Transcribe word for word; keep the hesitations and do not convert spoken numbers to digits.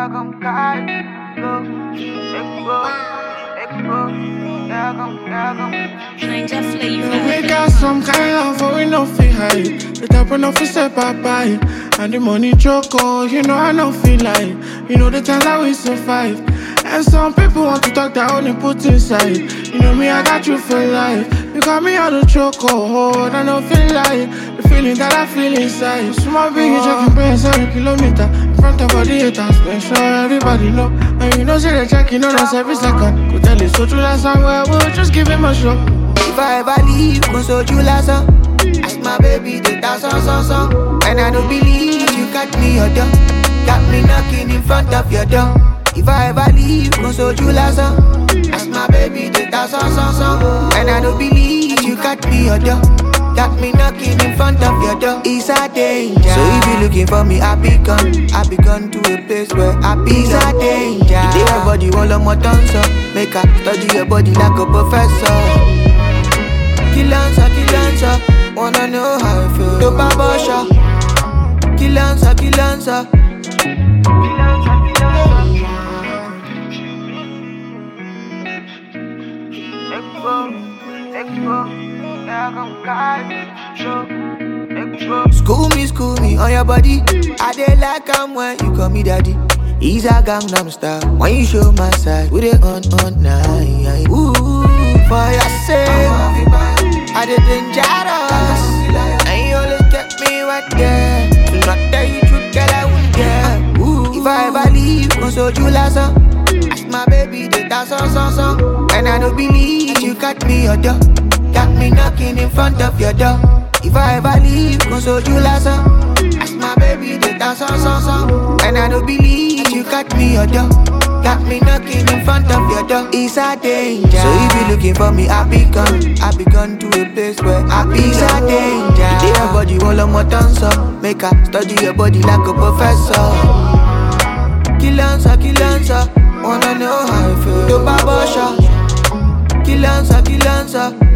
yeah, come guide, go, let go, let go, yeah, come, yeah, come. Ninja flavor. We got some kind of but we no feel high. The type of no feel step up by. And the money choco, you know I no feel like. You know the times that we survive. And some people want to talk that only put inside. You know me, I got you for life. You got me on the choco, and I don't feel like the feeling that I feel inside. Small big, you checking brains every kilometer. In front of all the haters, make sure everybody know. And you know, say they checking on us every second. Could tell it's so true that somewhere, we'll just give him a shot. If I ever leave, go so you last song. Ask my baby the dance on song song. And I don't believe you got me your door. Got me knocking in front of your door. If I ever leave, go so you last song. Ask my baby the dance on song song. And I don't believe you got me your door. Got me knocking in front of your door. It's a danger. So if you looking for me, I be gone. I be gone to a place where I be. It's a danger. You take your body all on my tongue, so make her study your body like a professor. Kill answer, kill answer. Wanna know how I feel. Dope and Bosha. Kill answer, kill answer. Kill answer, kill answer. Let go, let go, yeah, come guide, show, let go. School me, school me on your body. I dey like am when you call me daddy. He's a Gangnam style. When you show my side, we dey on on night. Ooh, for your sake, I dey dangerous. And you always kept me right there. To not tell you truth, girl, I won't care. Ooh, if I ever leave, go so you last song. Ask my baby the dance on song song. And I don't believe you got me your door. Got me knocking in front of your door. If I ever leave, go so you last song. Ask my baby the dance on song song. And I don't believe you got me your door. Got me knocking in front of your door. It's a danger. So if you looking for me, I be gone. I be gone to a place where I be. It's a danger. You take your body all on my tongue, so make her study your body like a professor. Kill answer, kill answer. Wanna know how I feel. Dope and Bosha. Kill answer, kill answer.